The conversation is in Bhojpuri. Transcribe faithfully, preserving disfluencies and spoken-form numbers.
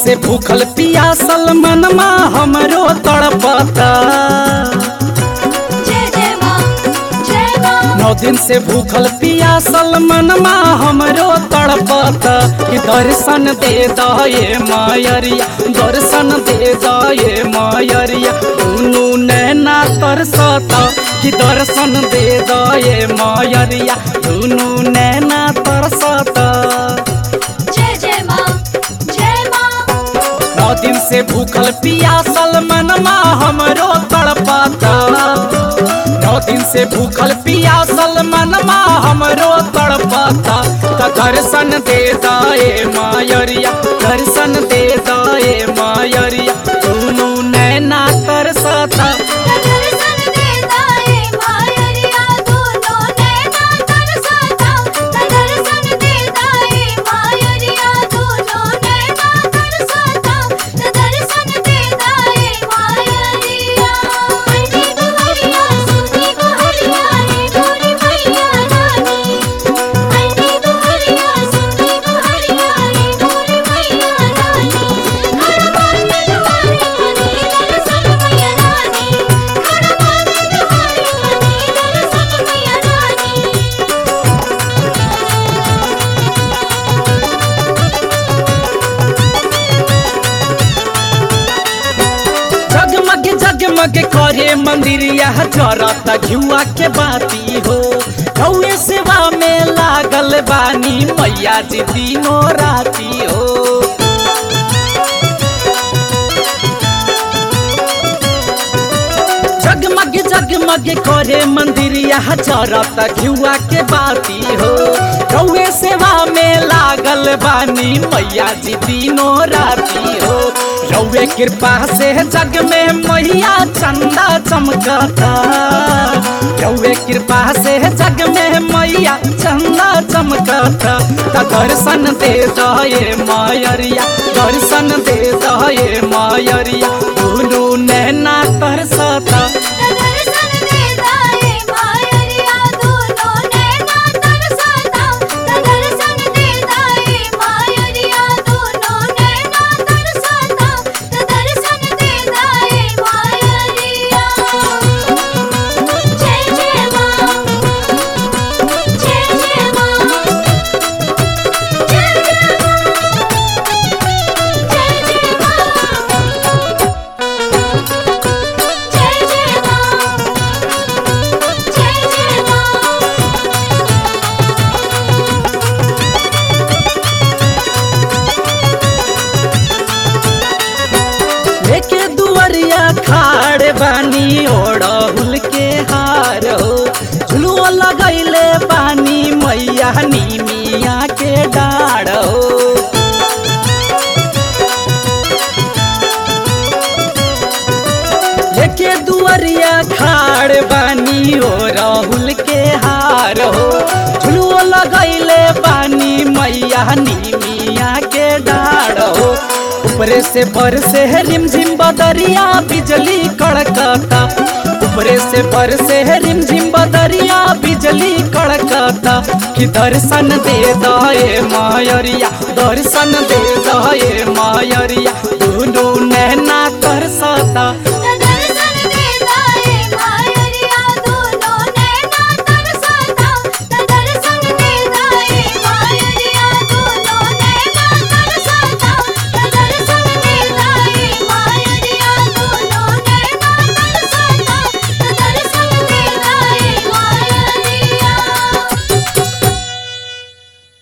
से भूखल पियासल मनमा हमरो तड़पता। नौ दिन से भूखल पियासल मनमा हमरो तड़पता कि दर्शन दे दये मायरिया, दर्शन दे दये मायरिया। दुनू नैना तरसता कि दर्शन दे दये मायरिया, दुनू नैना तरसता। नौ दिन से भूखल पियासल मनमा हमरो तड़पता। नौ दिन से भूखल पियासल मनमा हमरो तड़पता। त दर्शन दे दये मायरिया, दर्शन दे दये मायरिया। दुनू नैना तरसता। जगमग करे मंदिरिया जरता घिउआ के बाती हो। रउए सेवा में लागल बानी मैया जी दिनो राती हो। जगमग जगमग करे मंदिरिया जरता घिउआ के बाती हो। रउए सेवा में लागल बानी मैया जी दिनो राती हो। रउए कृपा से जग में मैया चंदा चमकता। रउए कृपा से जग में मैया चंदा चमकता। त दर्शन दे दये मायरिया, दर्शन दे दये मायरिया। दुनू नैना तरसता। लेके दुवरिया खाड़ बानी ओढ़हुल के हार हो। झुलुआ लगैले बानी मैया नीमिया के डाढ़ हो। लेके दुवरिया खाड़ बानी ओढ़हुल के हार हो। झुलुआ लगैले बानी मैया नीमिया के डाढ़ हो। ऊपरे से बरसे रिमझिम बदरिया बिजली कड़कता। ऊपरे से बरसे रिमझिम बदरिया बिजली कड़कता कि दर्शन दे दये मायरिया, दर्शन दे दये मायरिया। दुनू नैना तरसता।